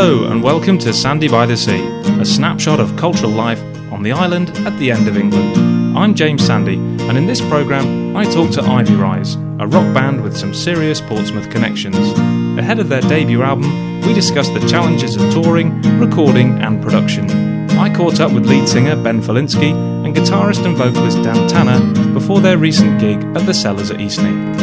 Hello and welcome to Sandy by the Sea, a snapshot of cultural life on the island at the end of England. I'm James Sandy, and in this programme I talk to Ivy Rise, a rock band with some serious Portsmouth connections. Ahead of their debut album, we discuss the challenges of touring, recording and production. I caught up with lead singer Ben Falinsky and guitarist and vocalist Dan Tanner before their recent gig at the Cellars at Eastney.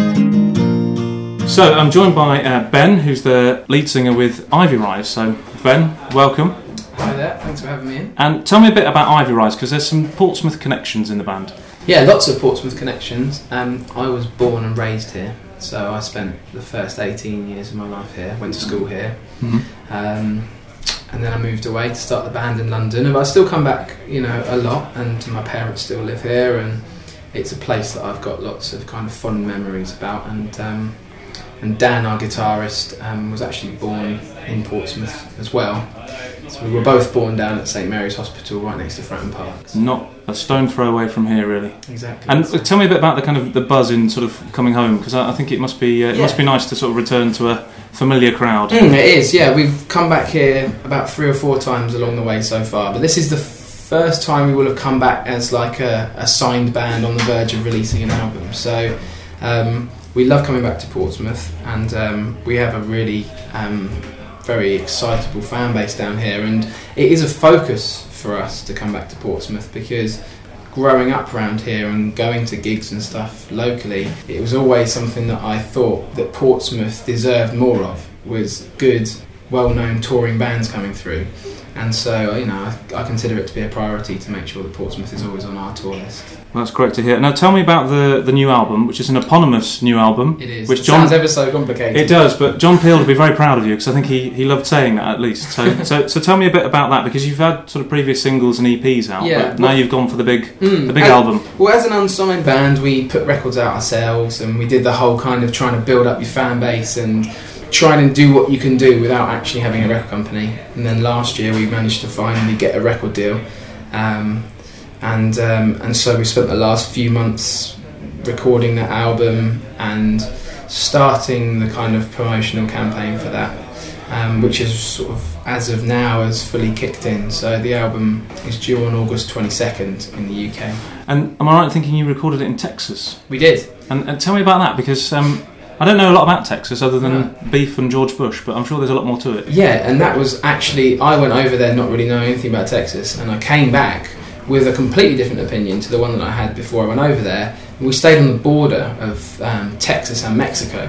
So I'm joined by Ben, who's the lead singer with Ivy Rise. So Ben, welcome. Hi there, thanks for having me in. And tell me a bit about Ivy Rise, because there's some Portsmouth connections in the band. Yeah, lots of Portsmouth connections. I was born and raised here, so I spent the first 18 years of my life here, went to school here. Mm-hmm. And then I moved away to start the band in London. But I still come back, a lot, and my parents still live here, and it's a place that I've got lots of kind of fond memories about. And Dan, our guitarist, was actually born in Portsmouth as well. So we were both born down at St Mary's Hospital, right next to Fratton Park. Not a stone throw away from here, really. Exactly. And tell me a bit about the kind of the buzz in sort of coming home, because I think it must be must be nice to sort of return to a familiar crowd. It is, yeah. We've come back here about 3 or 4 times along the way so far, but this is the first time we will have come back as like a signed band on the verge of releasing an album. So we love coming back to Portsmouth, and we have a really very excitable fan base down here, and it is a focus for us to come back to Portsmouth because growing up around here and going to gigs and stuff locally, it was always something that I thought that Portsmouth deserved more of, was good, well-known touring bands coming through. And so, I consider it to be a priority to make sure that Portsmouth is always on our tour list. Well, that's great to hear. Now, tell me about the new album, which is an eponymous new album. It is. Which it sounds ever so complicated. It does, but John Peel will be very proud of you, because I think he loved saying that at least. So tell me a bit about that, because you've had sort of previous singles and EPs out, but now you've gone for the big album. Well, as an unsigned band, we put records out ourselves, and we did the whole kind of trying to build up your fan base and trying to do what you can do without actually having a record company. And then last year we managed to finally get a record deal, and so we spent the last few months recording that album and starting the kind of promotional campaign for that, which is sort of, as of now, has fully kicked in. So the album is due on August 22nd in the UK. And am I right in thinking you recorded it in Texas? We did. And tell me about that, because I don't know a lot about Texas other than beef and George Bush, but I'm sure there's a lot more to it. Yeah, and that was actually, I went over there not really knowing anything about Texas, and I came back with a completely different opinion to the one that I had before I went over there. And we stayed on the border of Texas and Mexico.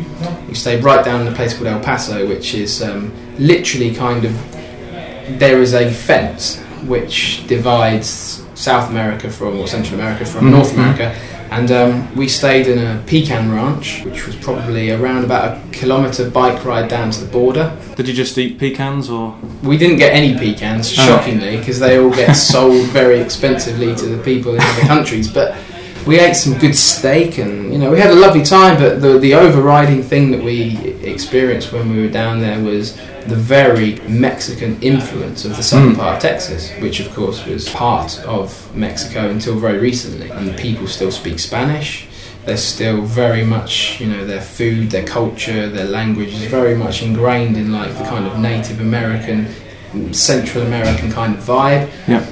We stayed right down in a place called El Paso, which is literally kind of, there is a fence which divides South America or Central America from North America. And we stayed in a pecan ranch, which was probably around about a kilometre bike ride down to the border. Did you just eat pecans, or...? We didn't get any pecans, shockingly, because they all get sold very expensively to the people in other countries. But we ate some good steak, and we had a lovely time. But the overriding thing that we experienced when we were down there was the very Mexican influence of the southern part of Texas, which of course was part of Mexico until very recently. And the people still speak Spanish. They're still very much, their food, their culture, their language is very much ingrained in like the kind of Native American, Central American kind of vibe. Yeah.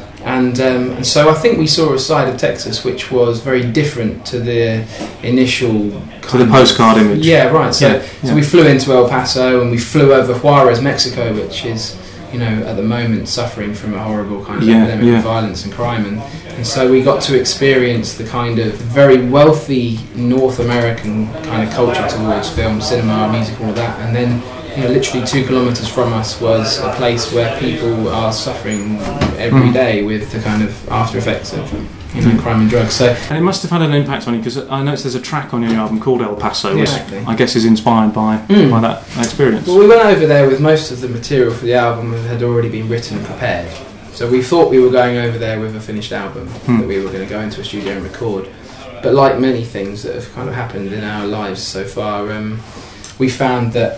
And so I think we saw a side of Texas which was very different to the initial to the postcard image. Yeah, right. So we flew into El Paso and we flew over Juarez, Mexico, which is, at the moment suffering from a horrible kind of epidemic of violence and crime. And so we got to experience the kind of very wealthy North American kind of culture towards film, cinema, music, all of that. And then literally 2 kilometres from us was a place where people are suffering every day with the kind of after effects of crime and drugs. So, and it must have had an impact on you, because I noticed there's a track on your album called El Paso, which I guess is inspired by that experience. Well, we went over there with most of the material for the album that had already been written and prepared. So we thought we were going over there with a finished album that we were going to go into a studio and record. But like many things that have kind of happened in our lives so far, we found that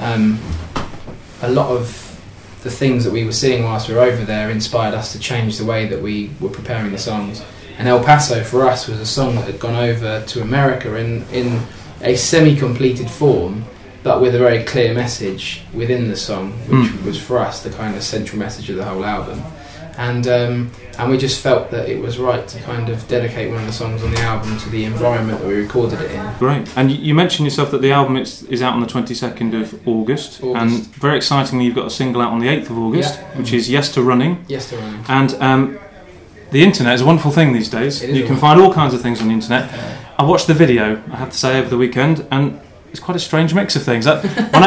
a lot of the things that we were seeing whilst we were over there inspired us to change the way that we were preparing the songs. And El Paso for us was a song that had gone over to America in a semi-completed form, but with a very clear message within the song, which was for us the kind of central message of the whole album. And we just felt that it was right to kind of dedicate one of the songs on the album to the environment that we recorded it in. Great. And you mentioned yourself that the album is out on the 22nd of August. And very excitingly, you've got a single out on the 8th of August, which is Yes to Running. Yes to Running. And the internet is a wonderful thing these days. You can find all kinds of things on the internet. I watched the video, I have to say, over the weekend, and it's quite a strange mix of things. When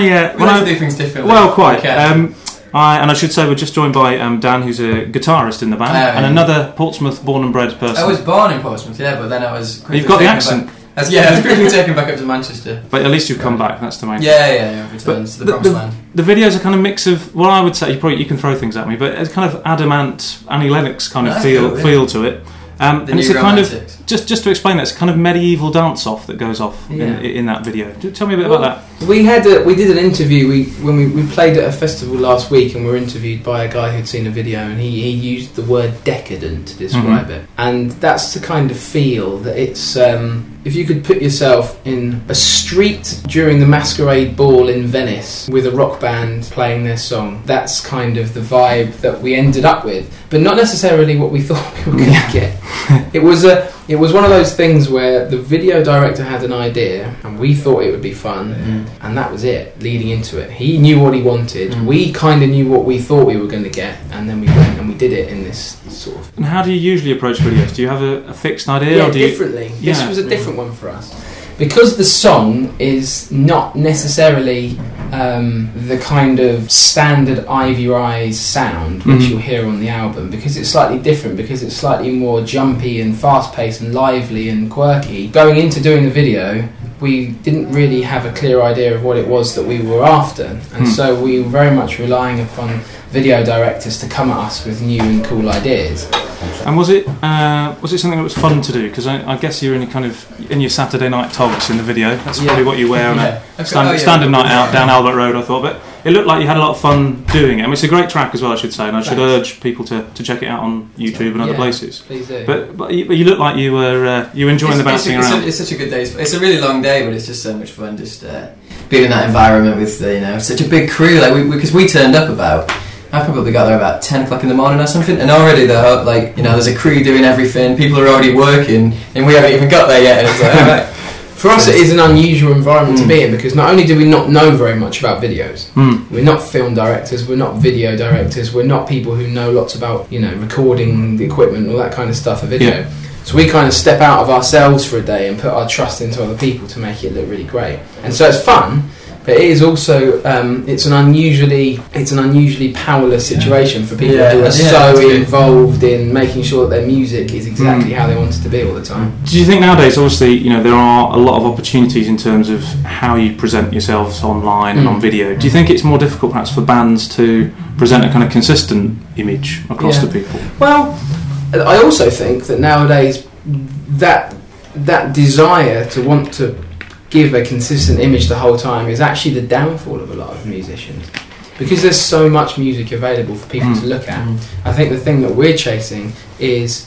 I do things differently. Well, quite. And I should say we're just joined by Dan, who's a guitarist in the band, and another Portsmouth born and bred person. I was born in Portsmouth, but then I was quickly You've got the accent. I was quickly taken back up to Manchester. But at least you've come back, that's the main thing. Yeah, returns to the promised land. The video's a kind of mix of, well, I would say, you can throw things at me, but it's kind of Adamant, Annie Lennox kind of feel to it. And it's a kind of, just to explain that, it's a kind of medieval dance-off that goes off in that video. Tell me a bit about that. We did an interview when we played at a festival last week, and we were interviewed by a guy who'd seen a video, and he used the word decadent to describe it. And that's the kind of feel that it's, if you could put yourself in a street during the Masquerade Ball in Venice with a rock band playing their song, that's kind of the vibe that we ended up with, but not necessarily what we thought we were going to get. It was one of those things where the video director had an idea and we thought it would be fun, and that was it leading into it. He knew what he wanted, we kind of knew what we thought we were going to get, and then we went and we did it in this sort of... And how do you usually approach videos? Do you have a fixed idea? Or do differently. This was a different one for us. Because the song is not necessarily the kind of standard Ivy Rise sound which you'll hear on the album, because it's slightly different, because it's slightly more jumpy and fast-paced and lively and quirky. Going into doing the video, we didn't really have a clear idea of what it was that we were after, and so we were very much relying upon video directors to come at us with new and cool ideas. And was it something that was fun to do? Because I guess you're in your Saturday night togs in the video. That's probably what you wear on a standard night out down Albert Road, I thought. But it looked like you had a lot of fun doing it. I mean, it's a great track as well, I should say, and I should urge people to check it out on YouTube and other places. Please do. But you look like you were enjoying the bouncing around. It's such a good day. It's a really long day, but it's just so much fun. Just being in that environment with such a big crew. Because we turned up about. I probably got there about 10 o'clock in the morning or something, and already there's a crew doing everything, people are already working, and we haven't even got there yet, and it's like, alright. For us it is an unusual environment to be in, because not only do we not know very much about videos, we're not film directors, we're not video directors, we're not people who know lots about, recording the equipment and all that kind of stuff for video. So we kind of step out of ourselves for a day and put our trust into other people to make it look really great. And so it's fun, but it is also it's an unusually powerless situation for people who are so involved in making sure that their music is exactly how they want it to be all the time. Do you think nowadays, obviously, there are a lot of opportunities in terms of how you present yourselves online and on video. Do you think it's more difficult perhaps for bands to present a kind of consistent image across to people? Well, I also think that nowadays that desire to want to give a consistent image the whole time is actually the downfall of a lot of musicians, because there's so much music available for people to look at. I think the thing that we're chasing is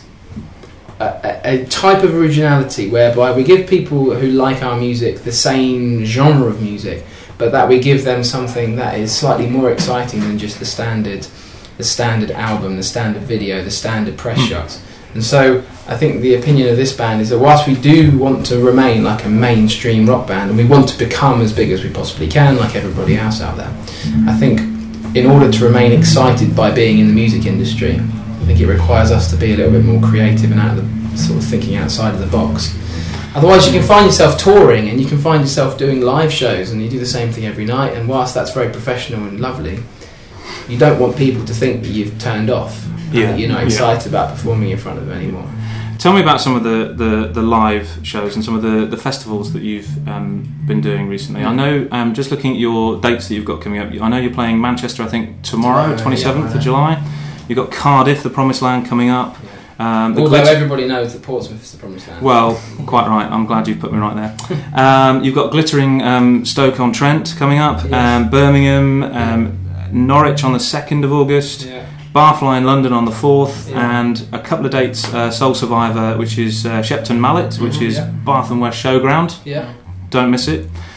a type of originality whereby we give people who like our music the same genre of music, but that we give them something that is slightly more exciting than just the standard album, the standard video, the standard press shots. And so I think the opinion of this band is that whilst we do want to remain like a mainstream rock band, and we want to become as big as we possibly can, like everybody else out there, I think in order to remain excited by being in the music industry, I think it requires us to be a little bit more creative and out of the sort of thinking outside of the box. Otherwise you can find yourself touring, and you can find yourself doing live shows, and you do the same thing every night, and whilst that's very professional and lovely, you don't want people to think that you've turned off, that you're not excited about performing in front of them anymore. Tell me about some of the live shows and some of the festivals that you've been doing recently. I know, just looking at your dates that you've got coming up, I know you're playing Manchester, I think, tomorrow 27th of July. You've got Cardiff, the Promised Land, coming up. Although everybody knows that Portsmouth is the Promised Land. Well, quite right. I'm glad you've put me right there. You've got Glittering Stoke-on-Trent coming up, Birmingham, Norwich on the 2nd of August, Barfly in London on the 4th, and a couple of dates, Soul Survivor, which is Shepton Mallet, which is Bath and West Showground. Don't miss it.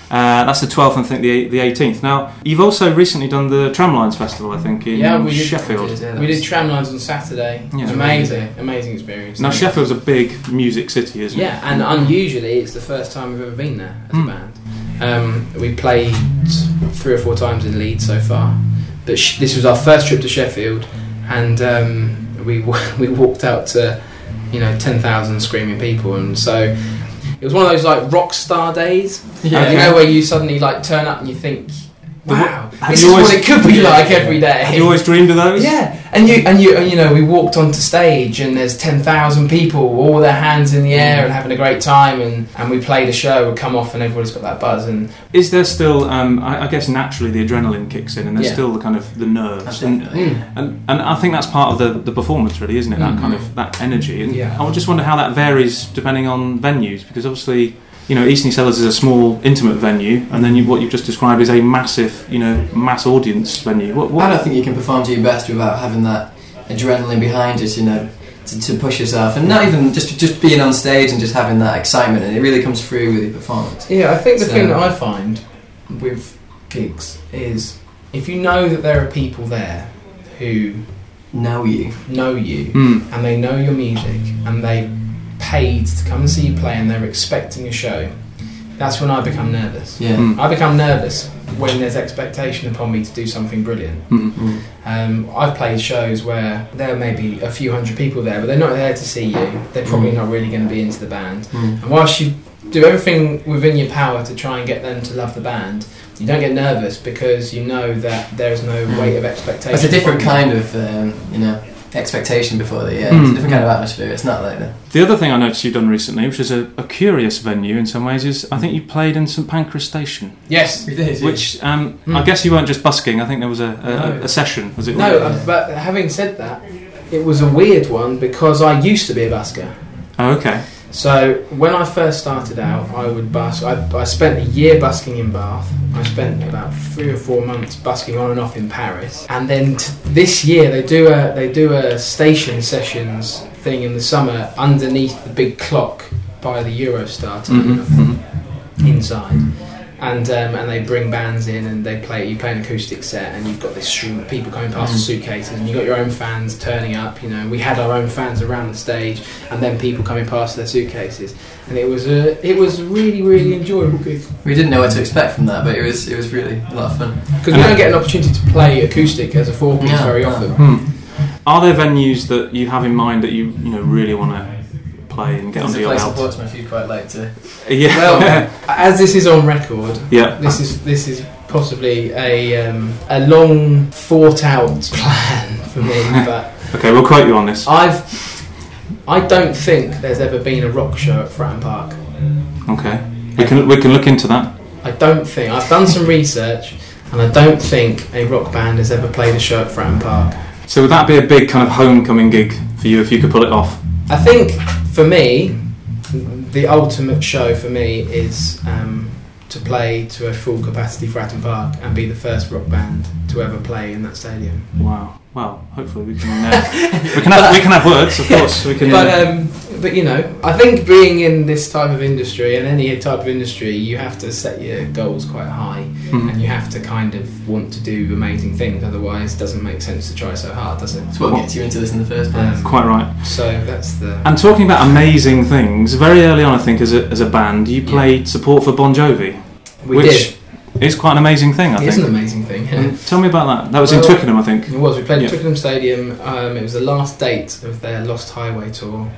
That's the 12th and I think the 18th. Now, you've also recently done the Tramlines Festival, I think, in Sheffield. We did Tramlines on Saturday. Yeah. Amazing experience. Now, Sheffield's a big music city, isn't it? Yeah, and unusually, it's the first time we've ever been there as a band. We played 3 or 4 times in Leeds so far, but this was our first trip to Sheffield, and we walked out to 10,000 screaming people, and so it was one of those like rock star days, where you suddenly like turn up and you think, wow, this is what it could be like every day. Have you always dreamed of those? Yeah, and we walked onto stage and there's 10,000 people, all with their hands in the air and having a great time, and we played a show, would come off and everybody's got that buzz. And is there still, I guess naturally the adrenaline kicks in, and there's still the kind of the nerves, and I think that's part of the performance, really, isn't it? That kind of that energy. And I would just wonder how that varies depending on venues, because obviously, Eastney Cellars is a small, intimate venue, and then what you've just described is a massive, mass audience venue. I don't think you can perform to your best without having that adrenaline behind it, to push yourself, and not even just being on stage and just having that excitement, and it really comes through with your performance. Yeah, I think the thing that I find with gigs is if you know that there are people there who know you, and they know your music, and they paid to come and see you play, and they're expecting a show, that's when I become nervous. I become nervous when there's expectation upon me to do something brilliant. I've played shows where there may be a few hundred people there, but they're not there to see you. They're probably not really going to be into the band, and whilst you do everything within your power to try and get them to love the band, you don't get nervous because you know that there's no weight of expectation. It's a different kind of expectation before it's a different kind of atmosphere. It's not like that. The other thing I noticed you've done recently, which is a curious venue in some ways, is I think you played in St Pancras Station. Yes, we did. Which I guess you weren't just busking. I think there was a session. Was it? No, but having said that, it was a weird one because I used to be a busker. Oh, okay. So when I first started out, I would busk. I spent a year busking in Bath. I spent about 3 or 4 months busking on and off in Paris. And then this year they do a station sessions thing in the summer underneath the big clock by the Eurostar inside. And they bring bands in and they play. You play an acoustic set, and you've got this stream of people coming past with suitcases, and you've got your own fans turning up. We had our own fans around the stage, and then people coming past their suitcases, and it was a really, really enjoyable gig. We didn't know what to expect from that, but it was really a lot of fun. Because we don't get an opportunity to play acoustic as a 4-piece very often. Are there venues that you have in mind that you really want to play and get under your belt? There's a place in Portsmouth you'd quite like to. Yeah. Well, as this is on record, this is possibly a long thought out plan for me. But okay, we'll quote you on this. I don't think there's ever been a rock show at Fratton Park. Okay, we can look into that. I don't think. I've done some research, and I don't think a rock band has ever played a show at Fratton Park. So would that be a big kind of homecoming gig for you if you could pull it off? I think for me, the ultimate show for me is to play to a full capacity Fratton Park and be the first rock band to ever play in that stadium. Wow. Well, hopefully we can we can have words, of course. We can. But I think being in this type of industry and any type of industry, you have to set your goals quite high, and you have to kind of want to do amazing things. Otherwise, it doesn't make sense to try so hard, does it? It's what gets you into this in the first place. Quite right. So that's the. And talking about amazing things, very early on, I think as a band, you played support for Bon Jovi, which is quite an amazing thing. I think it's an amazing thing. Tell me about that. That was in Twickenham, I think. It was. We played at Twickenham Stadium. It was the last date of their Lost Highway tour,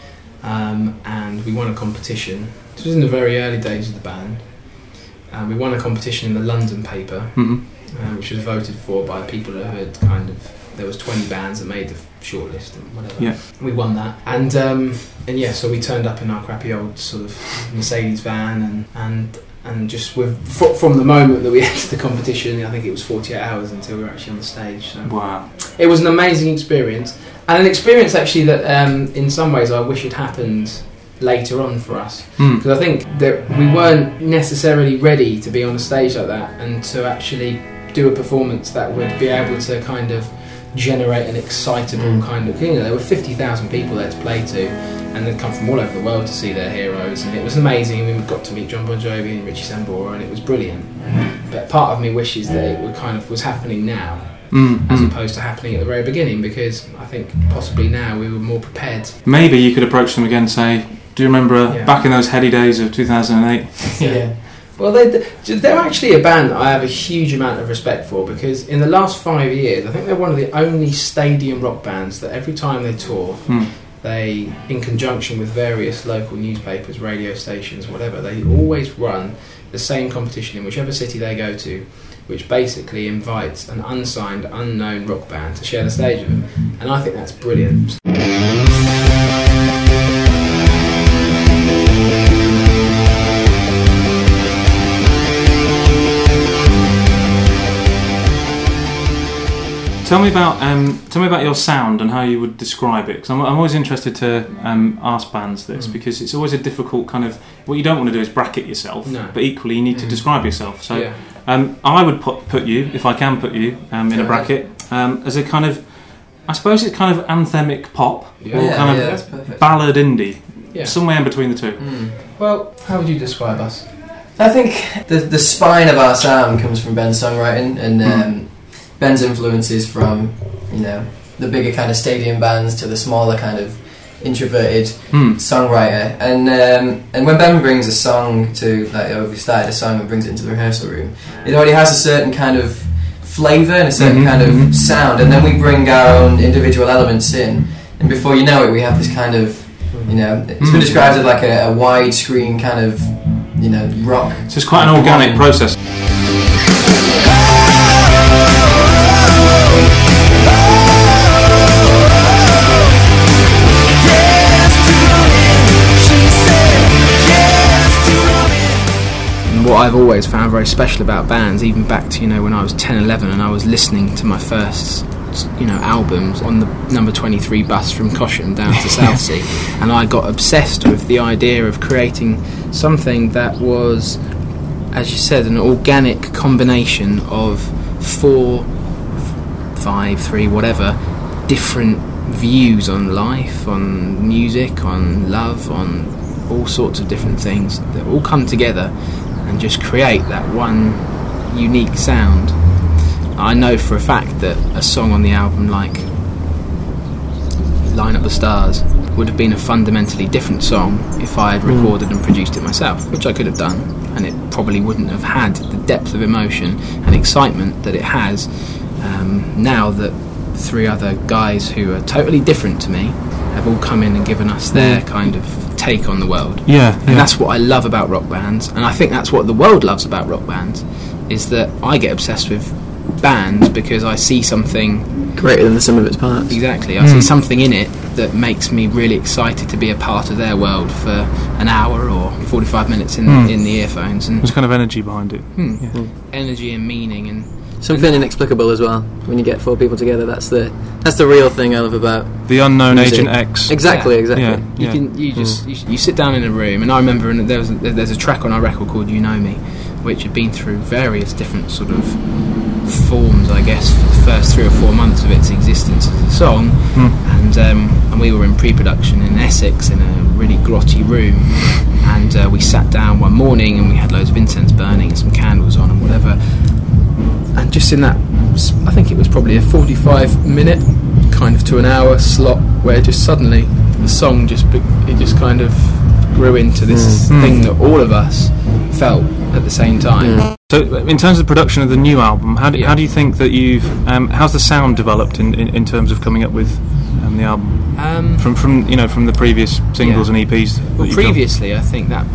and we won a competition. This was in the very early days of the band. We won a competition in the London paper, which was voted for by people who had there was 20 bands that made the shortlist and whatever. Yeah. We won that, and so we turned up in our crappy old sort of Mercedes van, and just from the moment that we entered the competition, I think it was 48 hours until we were actually on the stage. So wow. It was an amazing experience, and an experience actually that in some ways I wish had happened later on for us, because I think that we weren't necessarily ready to be on a stage like that and to actually do a performance that would be able to kind of generate an excitable kind of, there were 50,000 people there to play to, and they'd come from all over the world to see their heroes, and it was amazing. We got to meet John Bon Jovi and Richie Sambora, and it was brilliant. But part of me wishes that it was happening now, as opposed to happening at the very beginning, because I think possibly now we were more prepared. Maybe you could approach them again and say, do you remember back in those heady days of 2008? Yeah. Well, they're actually a band that I have a huge amount of respect for, because in the last 5 years, I think they're one of the only stadium rock bands that every time they tour, they, in conjunction with various local newspapers, radio stations, whatever, they always run the same competition in whichever city they go to, which basically invites an unsigned, unknown rock band to share the stage with them. And I think that's brilliant. Tell me about your sound and how you would describe it. Because I'm always interested to ask bands this, because it's always a difficult kind of. What you don't want to do is bracket yourself, but equally you need to describe yourself. So I would put you, if I can put you, in a bracket as a kind of. I suppose it's kind of anthemic pop or kind of ballad indie, somewhere in between the two. Well, how would you describe us? I think the spine of our sound comes from Ben's songwriting and. Ben's influences from, the bigger kind of stadium bands to the smaller kind of introverted songwriter. And when Ben brings a song to, we started a song and brings it into the rehearsal room, it already has a certain kind of flavour and a certain kind of sound, and then we bring our own individual elements in, and before you know it, we have this kind of, it's been described as like a widescreen kind of, rock. So it's quite an organic process. What I've always found very special about bands, even back to when I was 10, 11 and I was listening to my first albums on the number 23 bus from Caution down to Southsea, and I got obsessed with the idea of creating something that was, as you said, an organic combination of 4, 5, 3, whatever, different views on life, on music, on love, on all sorts of different things that all come together and just create that one unique sound. I know for a fact that a song on the album like Line Up the Stars would have been a fundamentally different song if I had recorded and produced it myself, which I could have done, and it probably wouldn't have had the depth of emotion and excitement that it has now that 3 other guys who are totally different to me have all come in and given us their kind of take on the world. And that's what I love about rock bands, and I think that's what the world loves about rock bands, is that I get obsessed with bands because I see something greater than the sum of its parts. Exactly. I see something in it that makes me really excited to be a part of their world for an hour or 45 minutes in the earphones. And there's kind of energy behind it. Energy and meaning and something inexplicable as well. When you get 4 people together, that's the real thing I love about the unknown music. Agent X. Exactly. You sit down in a room, and I remember there's a track on our record called You Know Me, which had been through various different sort of forms, I guess, for the first 3 or 4 months of its existence as a song, and we were in pre-production in Essex in a really grotty room, and we sat down one morning and we had loads of incense burning and some candles on and whatever, and just in that, I think it was probably a 45-minute kind of to an hour slot where just suddenly the song just kind of grew into this thing that all of us felt at the same time. So in terms of the production of the new album, how do you think that you've how's the sound developed in terms of coming up with the album from the previous singles and EPs? Well, previously I think that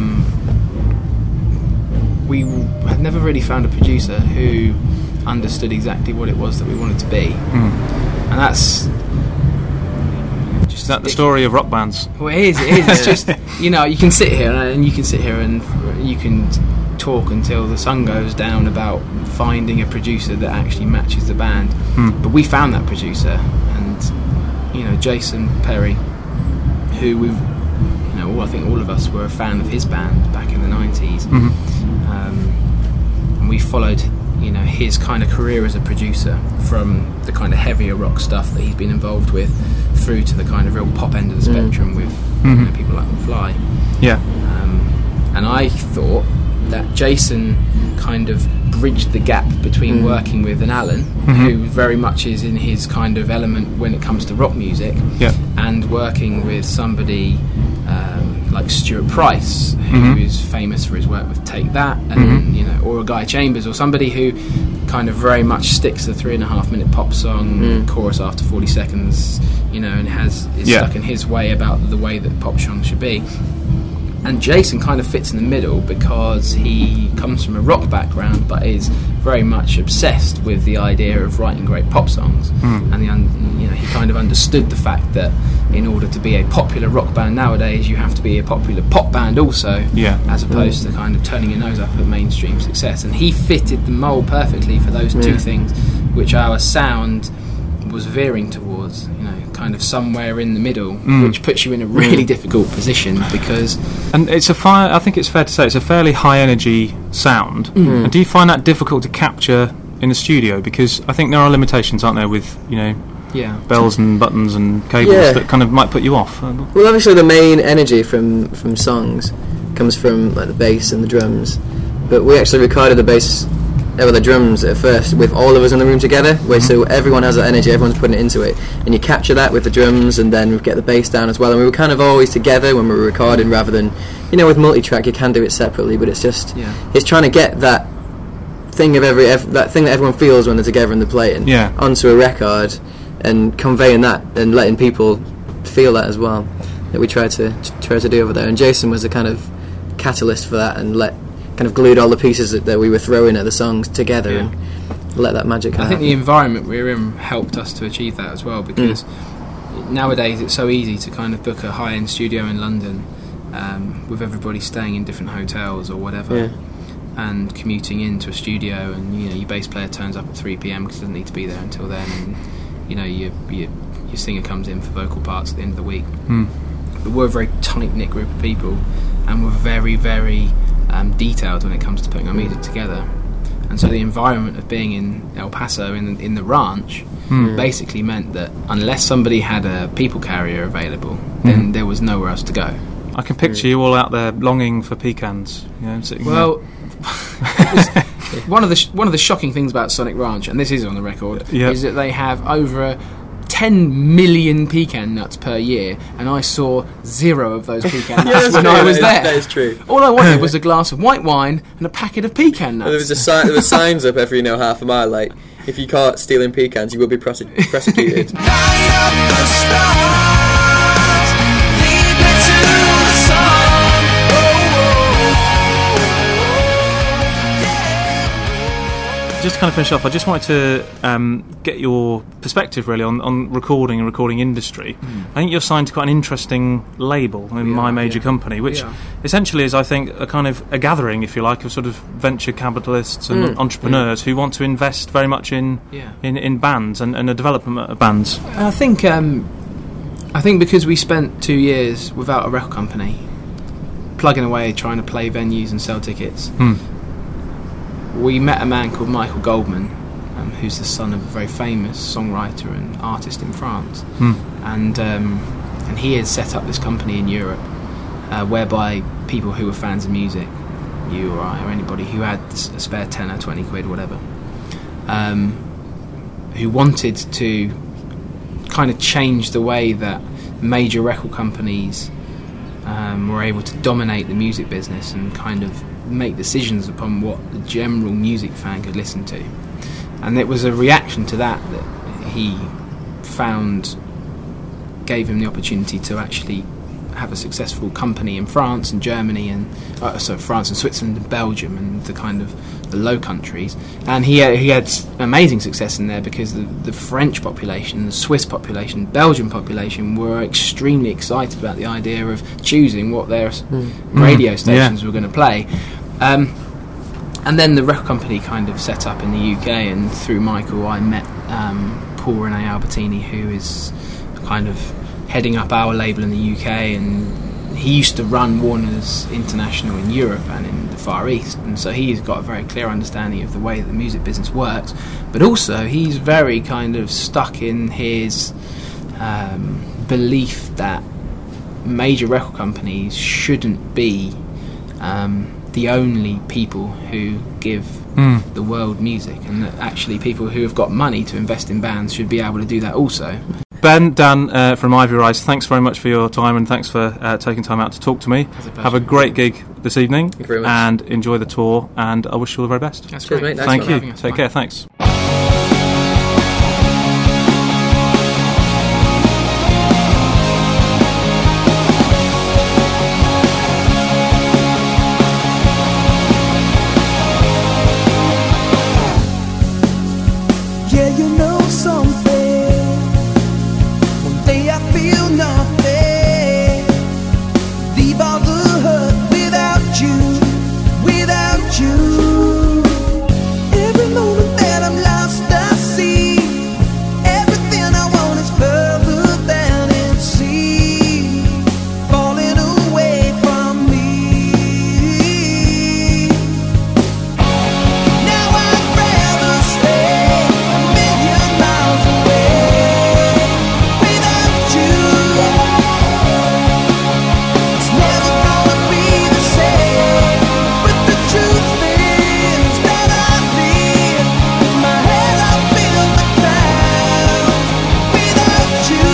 we had never really found a producer who understood exactly what it was that we wanted to be, and that's just that the story of rock bands. Well, it is. It's just you can sit here and you can talk until the sun goes down about finding a producer that actually matches the band, but we found that producer, and Jason Perry, who I think all of us were a fan of his band back in the 90s, and we followed you know, his kind of career as a producer, from the kind of heavier rock stuff that he's been involved with through to the kind of real pop end of the spectrum with you know, people like The Fly. Yeah. And I thought that Jason kind of bridged the gap between working with an Alan, who very much is in his kind of element when it comes to rock music, and working with somebody like Stuart Price, who is famous for his work with Take That, and you know, or a Guy Chambers, or somebody who kind of very much sticks the 3.5 minute pop song chorus after 40 seconds, you know, and is stuck in his way about the way that pop songs should be. And Jason kind of fits in the middle because he comes from a rock background, but is very much obsessed with the idea of writing great pop songs. And you know, he kind of understood the fact that in order to be a popular rock band nowadays, you have to be a popular pop band also, as opposed to kind of turning your nose up at mainstream success. And he fitted the mould perfectly for those two things, which our sound was veering towards, you know, kind of somewhere in the middle, which puts you in a really difficult position because... And it's I think it's fair to say it's a fairly high energy sound. And do you find that difficult to capture in the studio? Because I think there are limitations, aren't there, with, you know, bells and buttons and cables that kind of might put you off. Well, obviously the main energy from songs comes from like the bass and the drums, but we actually recorded the bass with the drums at first with all of us in the room together, where so everyone has that energy, everyone's putting it into it, and you capture that with the drums, and then we get the bass down as well. And we were kind of always together when we were recording, rather than, you know, with multi-track you can do it separately, but it's just it's trying to get that thing of that thing that everyone feels when they're together and they're playing onto a record, and conveying that and letting people feel that as well, that we try to do over there. And Jason was the kind of catalyst for that, and kind of glued all the pieces that we were throwing at the songs together and let that magic happen. I think the environment we were in helped us to achieve that as well, because nowadays it's so easy to kind of book a high-end studio in London with everybody staying in different hotels or whatever, and commuting into a studio, and, you know, your bass player turns up at 3 p.m. because he doesn't need to be there until then, and, you know, your singer comes in for vocal parts at the end of the week. But we're a very tight-knit group of people, and we're very, very detailed when it comes to putting our music together. And so the environment of being in El Paso in the ranch basically meant that unless somebody had a people carrier available, then there was nowhere else to go. I can picture you all out there longing for pecans, you know, sitting well one of the shocking things about Sonic Ranch, and this is on the record, is that they have over 10 million pecan nuts per year, and I saw 0 of those pecan nuts when I was there. That is true. All I wanted was a glass of white wine and a packet of pecan nuts. There were signs up every half a mile, like, if you caught stealing pecans, you will be prosecuted. Just to kind of finish off, I just wanted to get your perspective really on recording and recording industry. I think you're signed to quite an interesting label in My Major Company, which essentially is, I think, a kind of a gathering, if you like, of sort of venture capitalists and entrepreneurs who want to invest very much in bands and the development of bands. I think because we spent 2 years without a record company, plugging away, trying to play venues and sell tickets. We met a man called Michael Goldman, who's the son of a very famous songwriter and artist in France, and he had set up this company in Europe, whereby people who were fans of music, you or I or anybody who had a spare 10 or 20 quid, whatever, who wanted to kind of change the way that major record companies were able to dominate the music business and kind of make decisions upon what the general music fan could listen to. And it was a reaction to that he found gave him the opportunity to actually have a successful company in France and Germany and France and Switzerland and Belgium and the kind of the Low Countries. And he had amazing success in there because the French population, the Swiss population, Belgian population were extremely excited about the idea of choosing what their radio stations were going to play. And then the record company kind of set up in the UK, and through Michael I met Paul René Albertini, who is kind of heading up our label in the UK, and he used to run Warner's International in Europe and in the Far East, and so he's got a very clear understanding of the way the music business works. But also, he's very kind of stuck in his belief that major record companies shouldn't be the only people who give the world music, and that actually people who have got money to invest in bands should be able to do that also. Ben, Dan from Ivy Rise, thanks very much for your time, and thanks for taking time out to talk to me. Have a great gig this evening, Thank you very much. and enjoy the tour, and I wish you all the very best. That's Cheers, great. mate. Thank for you. having us. Take Bye. care. Thanks. Yeah, you know something. One day I feel nothing. Leave all the hurt without you, without you. Every moment that I'm lost, I see everything I want is further than it seems, falling away from me. Now I'd rather stay a million miles away without you. It's never gonna be the same, but the truth is that I live with my head up in the clouds without you.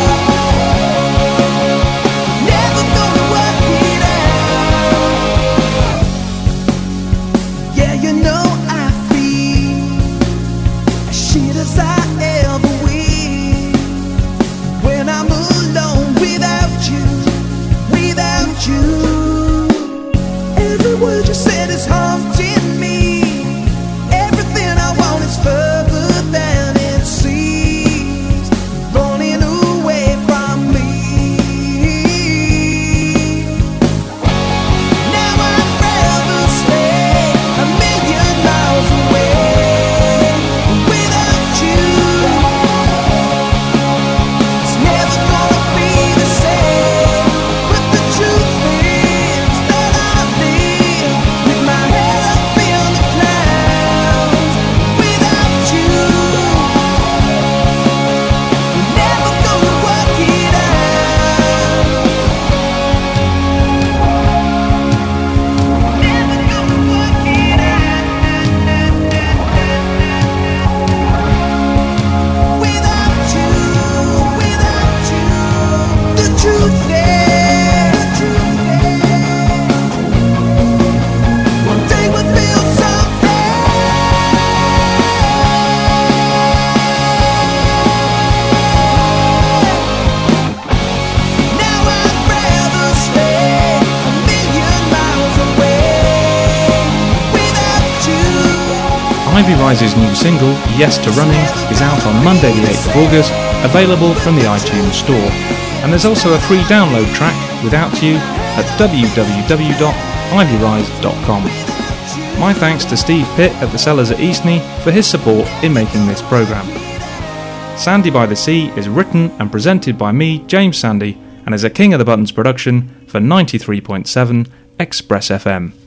Never gonna work it out. Yeah, you know I feel as shit as I ever will when I'm alone without you, without you. Every word you said is haunting me. Everything I want is further than it seems, running away from me. Now I'd rather stay a million miles away without you. It's never gonna be the same, but the truth is that I live with my head up in the clouds without you. Never gonna work it out. Never gonna work it out. Without you, the truth is, one day we'll feel something. Now I'd rather stay a million miles away without you. Ivy Rise's new single, Yes to Running, is out on Monday the 8th of August, available from the iTunes Store. And there's also a free download track, Without You, at www.ivyrise.com. My thanks to Steve Pitt at the Cellars at Eastney for his support in making this programme. Sandy by the Sea is written and presented by me, James Sandy, and is a King of the Buttons production for 93.7 Express FM.